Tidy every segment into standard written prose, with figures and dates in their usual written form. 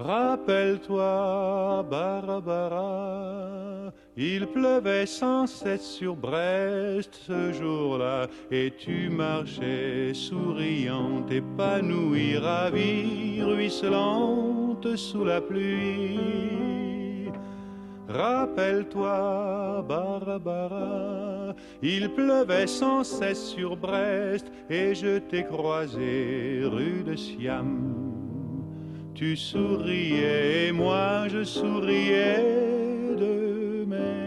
Rappelle-toi, Barbara, il pleuvait sans cesse sur Brest ce jour-là, et tu marchais souriante, épanouie, ravie, ruisselante sous la pluie. Rappelle-toi, Barbara, il pleuvait sans cesse sur Brest, et je t'ai croisé rue de Siam. Tu souriais et moi je souriais de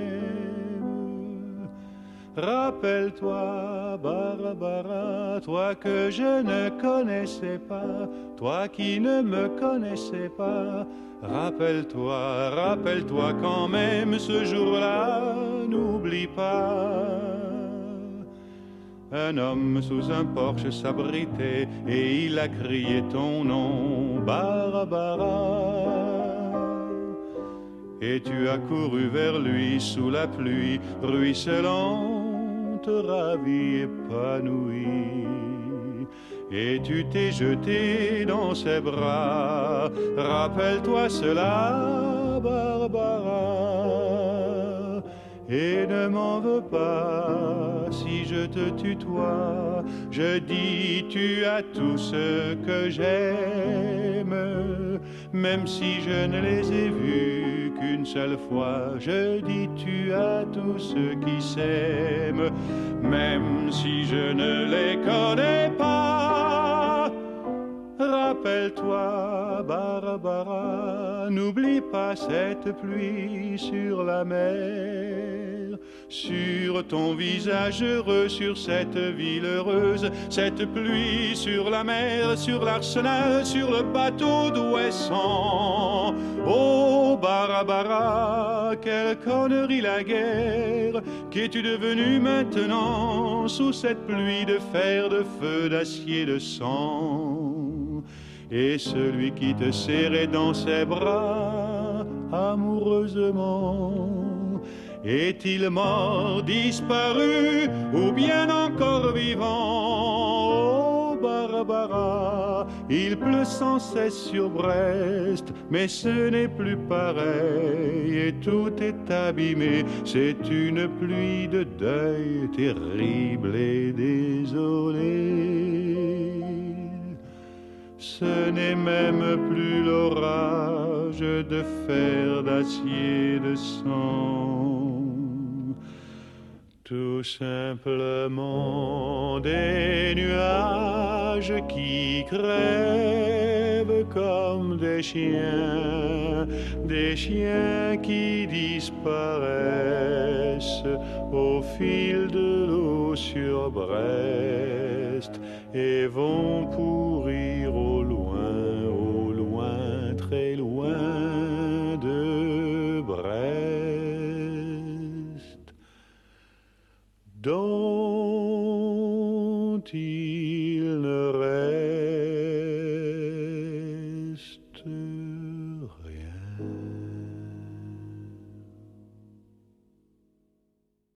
même. Rappelle-toi, Barbara, toi que je ne connaissais pas, toi qui ne me connaissais pas. Rappelle-toi, rappelle-toi quand même ce jour-là, n'oublie pas. Un homme sous un porche s'abritait et il a crié ton nom, Barbara. Et tu as couru vers lui sous la pluie, ruisselante, ravie, épanouie. Et tu t'es jeté dans ses bras, rappelle-toi cela, Barbara. Et ne m'en veux pas si je te tutoie, je dis tu as tout ce que j'aime, même si je ne les ai vus qu'une seule fois. Je dis tu as tous ceux qui s'aiment, même si je ne les connais pas. Rappelle-toi, Barbara, n'oublie pas cette pluie sur la mer, sur ton visage heureux, sur cette ville heureuse, cette pluie sur la mer, sur l'arsenal, sur le bateau d'Ouessant. Oh, Barbara, quelle connerie la guerre, qu'es-tu devenue maintenant sous cette pluie de fer, de feu, d'acier, de sang? Et celui qui te serrait dans ses bras amoureusement, est-il mort, disparu ou bien encore vivant? Oh Barbara, il pleut sans cesse sur Brest, mais ce n'est plus pareil et tout est abîmé. C'est une pluie de deuil terrible et désolée. Ce n'est même plus l'orage de fer, d'acier, de sang. Tout simplement des nuages qui crèvent comme des chiens qui disparaissent au fil de l'eau sur Brest et vont pourrir au loin, très loin de Brest, dont il ne